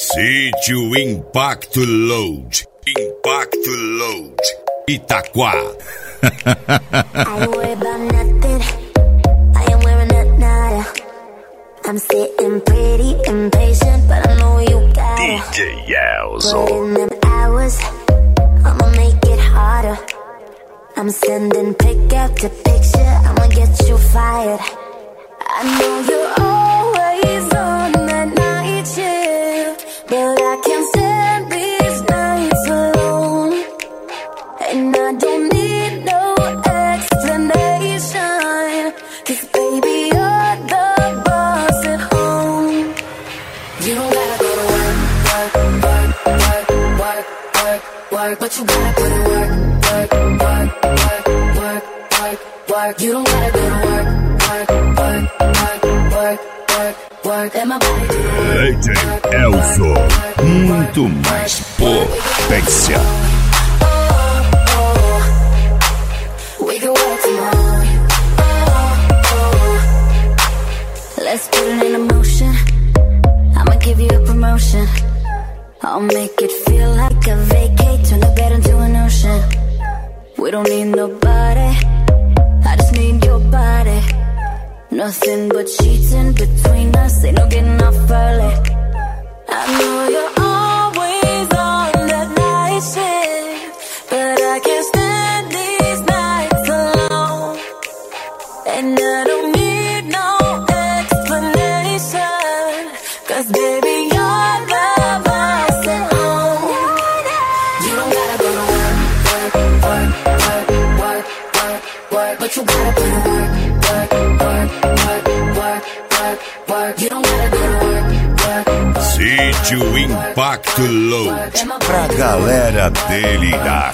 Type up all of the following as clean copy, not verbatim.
Sítio Impacto Load. Impacto Load. Itaquá. I ain't worried about nothing. I ain't wearing a nada. I'm sitting pretty impatient, but I know you got it. DJ Yelzo. Put in them hours, I'ma make it harder. I'm sending pick after picture, I'ma get you fired. I know you're always on that night shift, but I can't stand these nights alone. And I don't need no explanation, 'cause baby you're the boss at home. You don't gotta go to work, work, work, work, work, work, work, but you gotta put in work, work, work, work, work, work, work. You don't gotta go to work, work, work, work, work, work, work. Let my body do the work. DJ Yelzo. Muito mais potência. We can work tomorrow. Let's put it in motion. I'ma give you a promotion. I'll make it feel like a vacate. Turn the bed into an ocean. We don't need nobody, I just need your body. Nothing but sheets in between us, ain't no getting off early. I know you're always on that night shift, but I can't stand these nights alone. And I don't need no explanation, 'cause baby you're the boss at home. You don't gotta go to work, work, work, work, work, work, work, but you gotta put in work, work, work, work, work, work, work. You don't gotta go to work, work. Sítio Impacto Load. Pra galera delirar.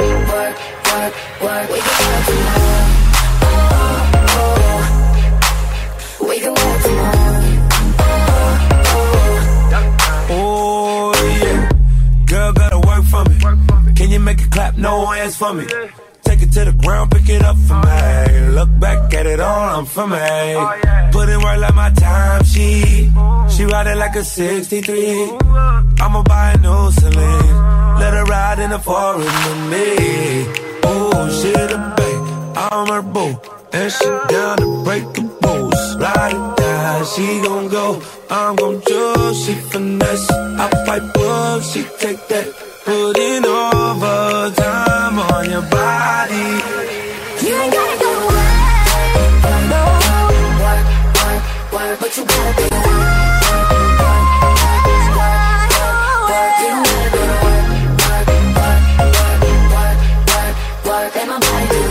Oh yeah, girl gotta work for me. Can you make it clap? No hands for me. Take it to the ground, pick it up for me. Look back at it all, I'm for me. Put in work like my time she ride it like a 63. I'ma buy a new Celine, let her ride in the foreign with me. Oh, she the babe, I'm her boo, and she down to break the rules. Ride or die, she gon' go, I'm gon' choose. She finesse, I fight bugs, she take that. Putting overtime on your body. You ain't gotta go to work, no. Work, work, work, but you gotta be work, work, work, work, work. You don't gotta go to work, work, work, work, work, work, work. Let my body do